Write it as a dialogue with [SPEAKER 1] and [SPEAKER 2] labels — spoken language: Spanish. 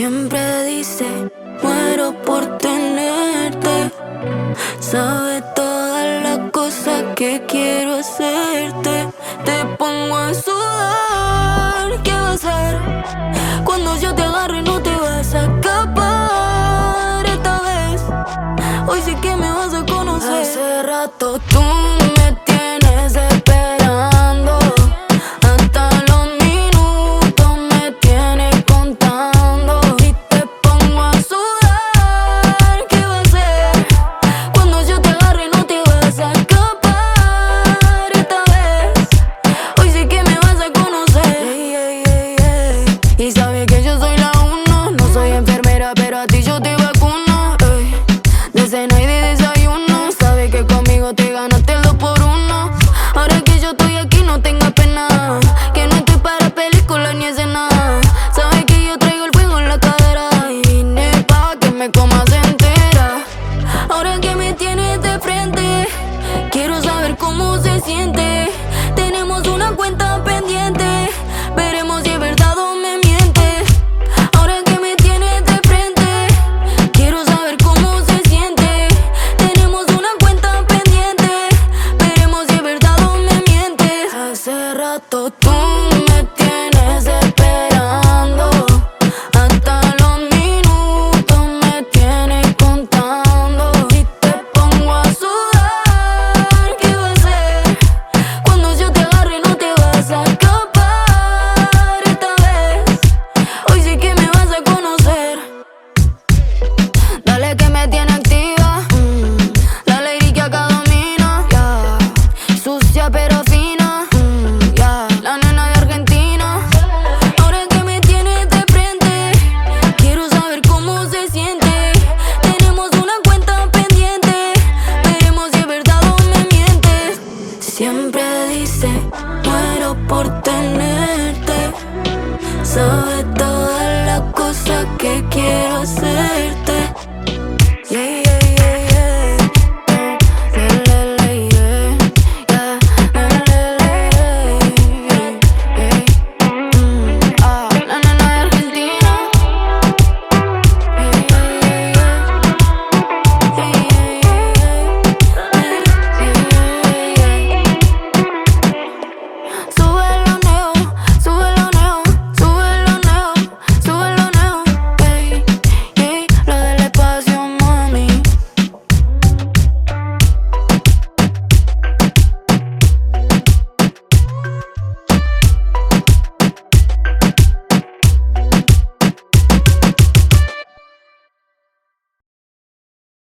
[SPEAKER 1] siempre dice, muero por tenerte. Sabe todas las cosas que quiero hacerte. Te pongo a sudar, ¿qué va a ser? Cuando yo te agarre no te vas a escapar esta vez. Hoy sí que me vas a conocer. Hace rato tú me tienes esperando. Hasta los minutos me tienes contando. Y te pongo a sudar, ¿qué va a ser? Cuando yo te agarre no te vas a escapar esta vez. Hoy sí que me vas a conocer. Y sabes que yo soy la uno. No soy enfermera, pero a ti yo te vacuno. De cena y de desayuno. Sabes que conmigo te ganaste el 2x1. Ahora que yo estoy aquí no tengas pena, que no estoy para películas ni escena. Sabes que yo traigo el fuego en la cadera. Y vine pa' que me comas entera. Ahora que me tienes de frente, quiero saber cómo se siente.